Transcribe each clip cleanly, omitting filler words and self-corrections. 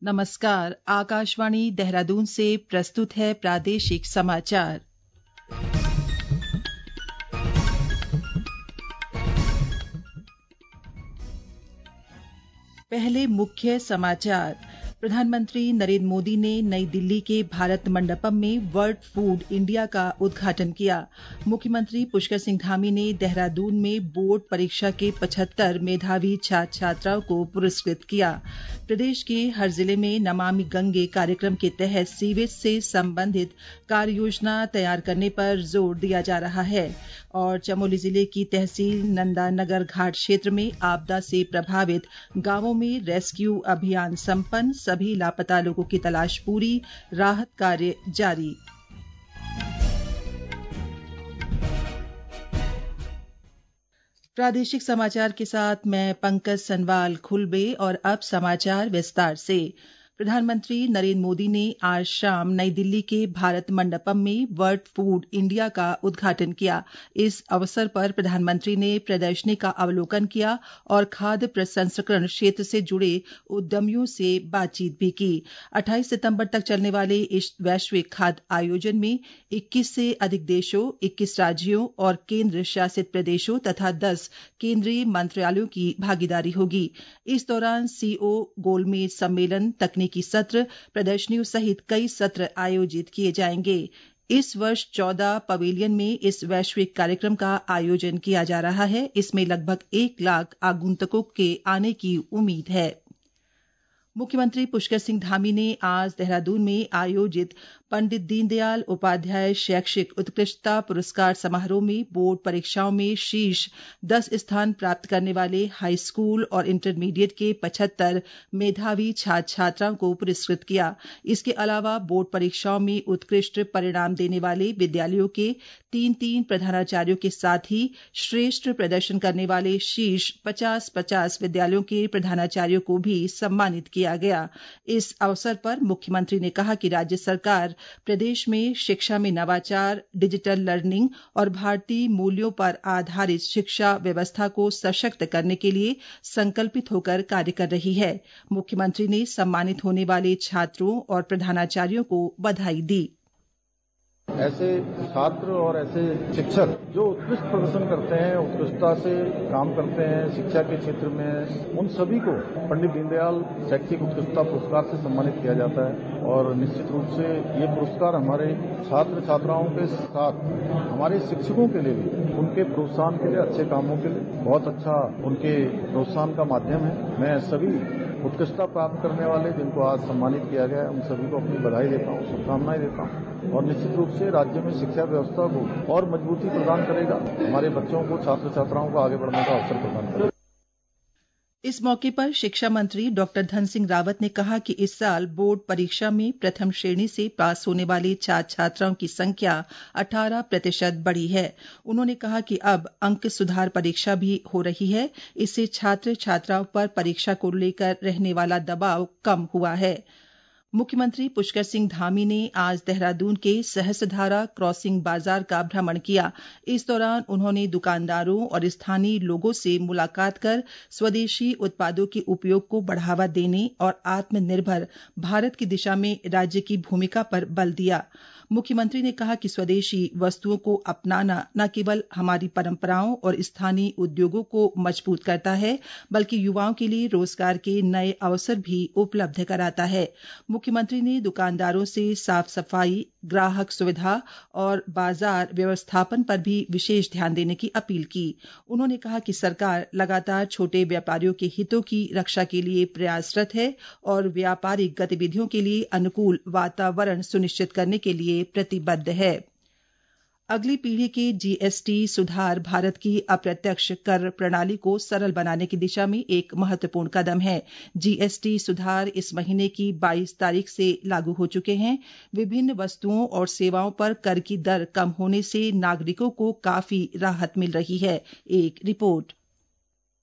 नमस्कार, आकाशवाणी देहरादून से प्रस्तुत है प्रादेशिक समाचार। पहले मुख्य समाचार। प्रधानमंत्री नरेंद्र मोदी ने नई दिल्ली के भारत मंडपम में वर्ल्ड फूड इंडिया का उद्घाटन किया। मुख्यमंत्री पुष्कर सिंह धामी ने देहरादून में बोर्ड परीक्षा के 75 मेधावी छात्र छात्राओं को पुरस्कृत किया। प्रदेश के हर जिले में नमामि गंगे कार्यक्रम के तहत सीवेज से संबंधित कार्य योजना तैयार करने पर जोर दिया जा रहा है। और चमोली जिले की तहसील नंदानगर घाट क्षेत्र में आपदा से प्रभावित गांवों में रेस्क्यू अभियान संपन्न, सभी लापता लोगों की तलाश पूरी, राहत कार्य जारी। प्रादेशिक समाचार के साथ मैं पंकज सनवाल खुलबे। और अब समाचार विस्तार से। प्रधानमंत्री नरेंद्र मोदी ने आज शाम नई दिल्ली के भारत मंडपम में वर्ल्ड फूड इंडिया का उद्घाटन किया। इस अवसर पर प्रधानमंत्री ने प्रदर्शनी का अवलोकन किया और खाद्य प्रसंस्करण क्षेत्र से जुड़े उद्यमियों से बातचीत भी की। 28 सितंबर तक चलने वाले इस वैश्विक खाद्य आयोजन में 21 से अधिक देशों, 21 राज्यों और केंद्र शासित प्रदेशों तथा 10 केंद्रीय मंत्रालयों की भागीदारी होगी। इस दौरान सीओ गोलमेज सम्मेलन, तकनीकी सत्र, प्रदर्शनियों सहित कई सत्र आयोजित किए जाएंगे। इस वर्ष 14 पवेलियन में इस वैश्विक कार्यक्रम का आयोजन किया जा रहा है। इसमें लगभग 1 लाख आगंतुकों के आने की उम्मीद है। मुख्यमंत्री पुष्कर सिंह धामी ने आज देहरादून में आयोजित पंडित दीनदयाल उपाध्याय शैक्षिक उत्कृष्टता पुरस्कार समारोह में बोर्ड परीक्षाओं में शीर्ष 10 स्थान प्राप्त करने वाले हाई स्कूल और इंटरमीडिएट के 75 मेधावी छात्र छात्राओं को पुरस्कृत किया। इसके अलावा बोर्ड परीक्षाओं में उत्कृष्ट परिणाम देने वाले विद्यालयों के 3 प्रधानाचार्यों के साथ ही श्रेष्ठ प्रदर्शन करने वाले शीर्ष 50 विद्यालयों के प्रधानाचार्यों को भी सम्मानित किया गया। इस अवसर पर मुख्यमंत्री ने कहा कि राज्य सरकार प्रदेश में शिक्षा में नवाचार, डिजिटल लर्निंग और भारतीय मूल्यों पर आधारित शिक्षा व्यवस्था को सशक्त करने के लिए संकल्पित होकर कार्य कर रही है। मुख्यमंत्री ने सम्मानित होने वाले छात्रों और प्रधानाचार्यों को बधाई दी। ऐसे छात्र और ऐसे शिक्षक जो उत्कृष्ट प्रदर्शन करते हैं, उत्कृष्टता से काम करते हैं शिक्षा के क्षेत्र में, उन सभी को पंडित दीनदयाल शैक्षिक उत्कृष्टता पुरस्कार से सम्मानित किया जाता है। और निश्चित रूप से ये पुरस्कार हमारे छात्र छात्राओं के साथ हमारे शिक्षकों के लिए भी, उनके प्रोत्साहन के लिए, अच्छे कामों के लिए बहुत अच्छा उनके प्रोत्साहन का माध्यम है। मैं सभी उत्कृष्टता प्राप्त करने वाले जिनको आज सम्मानित किया गया है, उन सभी को अपनी बधाई देता हूँ, शुभकामनाएं देता हूँ। और निश्चित रूप से राज्य में शिक्षा व्यवस्था को और मजबूती प्रदान करेगा, हमारे बच्चों को, छात्र छात्राओं को आगे बढ़ने का अवसर प्रदान करेगा। इस मौके पर शिक्षा मंत्री डॉक्टर धन सिंह रावत ने कहा कि इस साल बोर्ड परीक्षा में प्रथम श्रेणी से पास होने वाले छात्र छात्राओं की संख्या 18% बढ़ी है। उन्होंने कहा कि अब अंक सुधार परीक्षा भी हो रही है। इससे छात्र छात्राओं पर परीक्षा को लेकर रहने वाला दबाव कम हुआ है। मुख्यमंत्री पुष्कर सिंह धामी ने आज देहरादून के सहस्त्रधारा क्रॉसिंग बाजार का भ्रमण किया। इस दौरान उन्होंने दुकानदारों और स्थानीय लोगों से मुलाकात कर स्वदेशी उत्पादों के उपयोग को बढ़ावा देने और आत्मनिर्भर भारत की दिशा में राज्य की भूमिका पर बल दिया। मुख्यमंत्री ने कहा कि स्वदेशी वस्तुओं को अपनाना न केवल हमारी परंपराओं और स्थानीय उद्योगों को मजबूत करता है, बल्कि युवाओं के लिए रोजगार के नए अवसर भी उपलब्ध कराता है। मुख्यमंत्री ने दुकानदारों से साफ सफाई, ग्राहक सुविधा और बाजार व्यवस्थापन पर भी विशेष ध्यान देने की अपील की। उन्होंने कहा कि सरकार लगातार छोटे व्यापारियों के हितों की रक्षा के लिए प्रयासरत है और व्यापारिक गतिविधियों के लिए अनुकूल वातावरण सुनिश्चित करने के लिए प्रतिबद्ध है। अगली पीढ़ी के जीएसटी सुधार भारत की अप्रत्यक्ष कर प्रणाली को सरल बनाने की दिशा में एक महत्वपूर्ण कदम है। जीएसटी सुधार इस महीने की 22 तारीख से लागू हो चुके हैं। विभिन्न वस्तुओं और सेवाओं पर कर की दर कम होने से नागरिकों को काफी राहत मिल रही है। एक रिपोर्ट।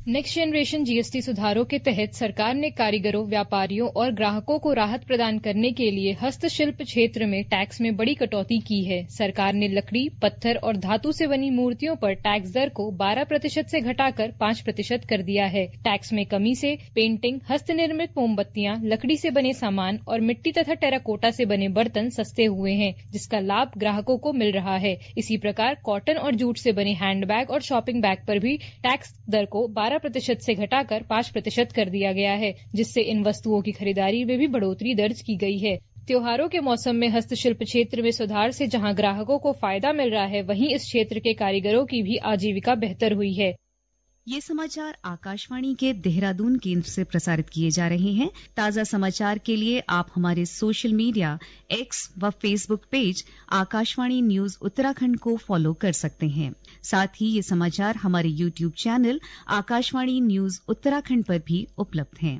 नेक्स्ट जनरेशन जीएसटी सुधारों के तहत सरकार ने कारीगरों, व्यापारियों और ग्राहकों को राहत प्रदान करने के लिए हस्तशिल्प क्षेत्र में टैक्स में बड़ी कटौती की है। सरकार ने लकड़ी, पत्थर और धातु से बनी मूर्तियों पर टैक्स दर को 12% से घटाकर 5% कर दिया है। टैक्स में कमी से पेंटिंग, हस्तनिर्मित मोमबत्तियां, लकड़ी से बने सामान और मिट्टी तथा टेराकोटा से बने बर्तन सस्ते हुए हैं, जिसका लाभ ग्राहकों को मिल रहा है। इसी प्रकार कॉटन और जूट से बने हैंडबैग और शॉपिंग बैग पर भी टैक्स दर को 12% से घटाकर 5% कर दिया गया है, जिससे इन वस्तुओं की खरीदारी में भी बढ़ोतरी दर्ज की गई है। त्योहारों के मौसम में हस्तशिल्प क्षेत्र में सुधार से जहां ग्राहकों को फायदा मिल रहा है, वहीं इस क्षेत्र के कारीगरों की भी आजीविका बेहतर हुई है। ये समाचार आकाशवाणी के देहरादून केंद्र से प्रसारित किए जा रहे हैं। ताजा समाचार के लिए आप हमारे सोशल मीडिया एक्स व Facebook page Akashvani news Uttarakhand को फॉलो कर सकते हैं। साथ ही ये समाचार हमारे YouTube channel Akashvani news Uttarakhand पर भी उपलब्ध हैं।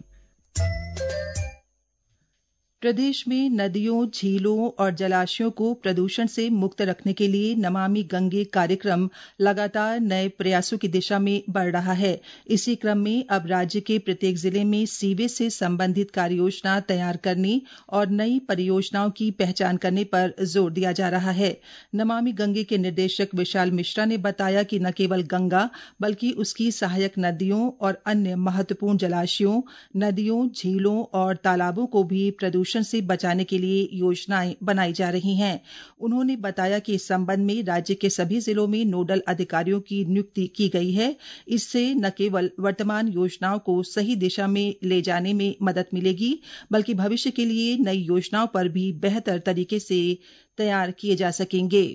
प्रदेश में नदियों, झीलों और जलाशयों को प्रदूषण से मुक्त रखने के लिए नमामि गंगे कार्यक्रम लगातार नए प्रयासों की दिशा में बढ़ रहा है। इसी क्रम में अब राज्य के प्रत्येक जिले में सीवेज से संबंधित कार्ययोजना तैयार करने और नई परियोजनाओं की पहचान करने पर जोर दिया जा रहा है। नमामि गंगे के निदेशक विशाल मिश्रा ने बताया कि न केवल गंगा बल्कि उसकी सहायक नदियों और अन्य महत्वपूर्ण जलाशयों, नदियों, झीलों और तालाबों को भी प्रदूषण से बचाने के लिए योजनाएं बनाई जा रही हैं। उन्होंने बताया कि इस संबंध में राज्य के सभी जिलों में नोडल अधिकारियों की नियुक्ति की गई है। इससे न केवल वर्तमान योजनाओं को सही दिशा में ले जाने में मदद मिलेगी, बल्कि भविष्य के लिए नई योजनाओं पर भी बेहतर तरीके से तैयार किए जा सकेंगे।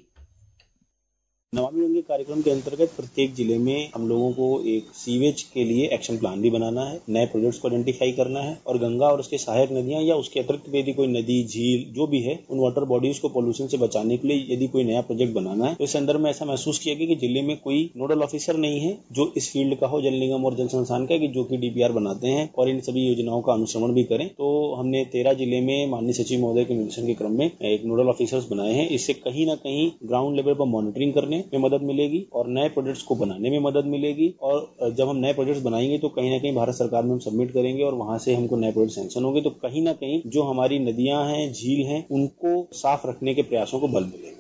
नमामि गंगे कार्यक्रम के अंतर्गत प्रत्येक जिले में हम लोगों को एक सीवेज के लिए एक्शन प्लान भी बनाना है, नए प्रोजेक्ट्स को आइडेंटिफाई करना है और गंगा और उसके सहायक नदियां या उसके अतिरिक्त यदि कोई नदी, झील जो भी है, उन वाटर बॉडीज को पोल्यूशन से बचाने के लिए यदि कोई नया प्रोजेक्ट बनाना है तो इस संदर्भ में ऐसा महसूस किया गया कि जिले में कोई नोडल ऑफिसर नहीं है जो इस फील्ड का हो, जल निगम और जल संस्थान का, कि जो कि डीपीआर बनाते हैं और इन सभी योजनाओं का अनुश्रवण भी करें। तो हमने 13 जिले में माननीय सचिव महोदय के निर्देशन के क्रम में एक नोडल ऑफिसर्स बनाए हैं। इससे कहीं न कहीं ग्राउंड लेवल पर मॉनिटरिंग करने में मदद मिलेगी और नए प्रोजेक्ट्स को बनाने में मदद मिलेगी। और जब हम नए प्रोजेक्ट्स बनाएंगे तो कहीं ना कहीं भारत सरकार में हम सबमिट करेंगे और वहां से हमको नए प्रोजेक्ट सैंक्शन होंगे, तो कहीं ना कहीं जो हमारी नदियां हैं, झील हैं, उनको साफ रखने के प्रयासों को बल मिलेगा।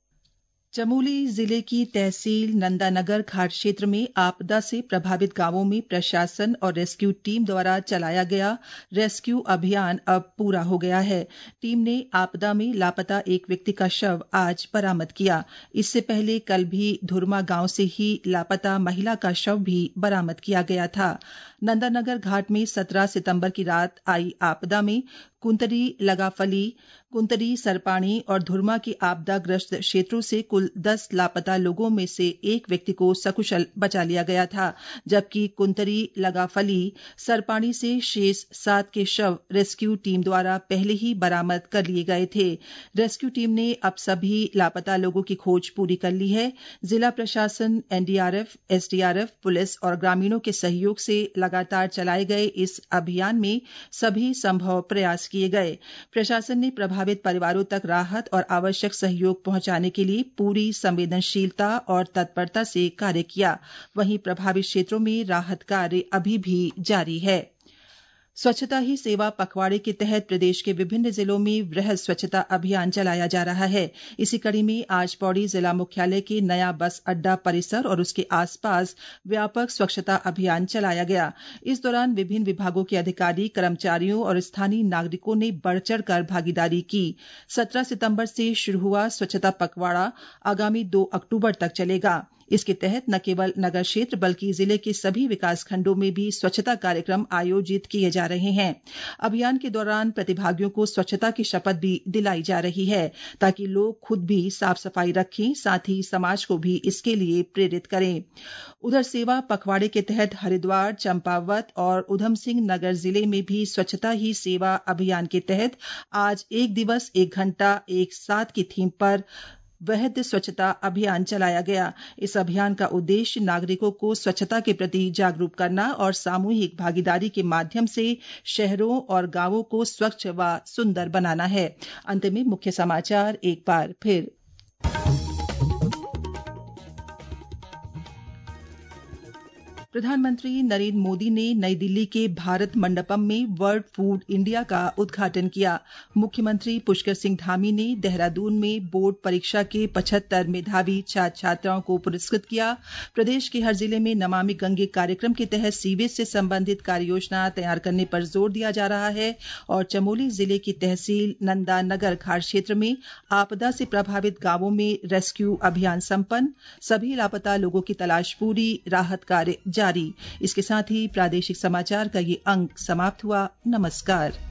चमोली जिले की तहसील नंदानगर घाट क्षेत्र में आपदा से प्रभावित गांवों में प्रशासन और रेस्क्यू टीम द्वारा चलाया गया रेस्क्यू अभियान अब पूरा हो गया है। टीम ने आपदा में लापता एक व्यक्ति का शव आज बरामद किया। इससे पहले कल भी धुरमा गांव से ही लापता महिला का शव भी बरामद किया गया था। नंदानगर घाट में 17 सितंबर की रात आई आपदा में कुंतरी, लगाफली, कुंतरी, सरपाणी और धुरमा की आपदाग्रस्त क्षेत्रों से कुल 10 लापता लोगों में से एक व्यक्ति को सकुशल बचा लिया गया था, जबकि कुंतरी, लगाफली, सरपाणी से शेष 7 के शव रेस्क्यू टीम द्वारा पहले ही बरामद कर लिए गए थे। रेस्क्यू टीम ने अब सभी लापता लोगों की खोज पूरी कर ली है। जिला प्रशासन, एनडीआरएफ, एसडीआरएफ, पुलिस और ग्रामीणों के सहयोग से लगातार चलाए गए इस अभियान में सभी संभव प्रयास किए गए। प्रशासन ने प्रभावित परिवारों तक राहत और आवश्यक सहयोग पहुंचाने के लिए पूरी संवेदनशीलता और तत्परता से कार्य किया। वहीं प्रभावित क्षेत्रों में राहत कार्य अभी भी जारी है। स्वच्छता ही सेवा पखवाड़े के तहत प्रदेश के विभिन्न जिलों में वृहद स्वच्छता अभियान चलाया जा रहा है। इसी कड़ी में आज पौड़ी जिला मुख्यालय के नया बस अड्डा परिसर और उसके आसपास व्यापक स्वच्छता अभियान चलाया गया। इस दौरान विभिन्न विभागों के अधिकारी, कर्मचारियों और स्थानीय नागरिकों ने बढ़-चढ़ कर भागीदारी की। 17 सितंबर से शुरू हुआ स्वच्छता पखवाड़ा आगामी 2 अक्टूबर तक चलेगा। इसके तहत न केवल नगर क्षेत्र बल्कि जिले के सभी विकासखंडों में भी स्वच्छता कार्यक्रम आयोजित किए जा रहे हैं। अभियान के दौरान प्रतिभागियों को स्वच्छता की शपथ भी दिलाई जा रही है, ताकि लोग खुद भी साफ सफाई रखें, साथ ही समाज को भी इसके लिए प्रेरित करें। उधर सेवा पखवाड़े के तहत हरिद्वार, चंपावत और उधम सिंह नगर जिले में भी स्वच्छता ही सेवा अभियान के तहत आज 1 दिवस 1 घंटा एक साथ की थीम पर वृहद स्वच्छता अभियान चलाया गया। इस अभियान का उद्देश्य नागरिकों को स्वच्छता के प्रति जागरूक करना और सामूहिक भागीदारी के माध्यम से शहरों और गांवों को स्वच्छ व सुंदर बनाना है। अंत में मुख्य समाचार एक बार फिर। प्रधानमंत्री नरेंद्र मोदी ने नई दिल्ली के भारत मंडपम में वर्ल्ड फूड इंडिया का उद्घाटन किया। मुख्यमंत्री पुष्कर सिंह धामी ने देहरादून में बोर्ड परीक्षा के 75 मेधावी छात्र छात्राओं को पुरस्कृत किया। प्रदेश के हर जिले में नमामि गंगे कार्यक्रम के तहत सीवेज से संबंधित कार्ययोजना तैयार करने पर जोर दिया जा रहा है। और चमोली जिले की तहसील नंदा नगर खाड़ क्षेत्र में आपदा से प्रभावित गांवों में रेस्क्यू अभियान संपन्न, सभी लापता लोगों की तलाश पूरी, राहत कार्य जारी। इसके साथ ही प्रादेशिक समाचार का ये अंक समाप्त हुआ। नमस्कार।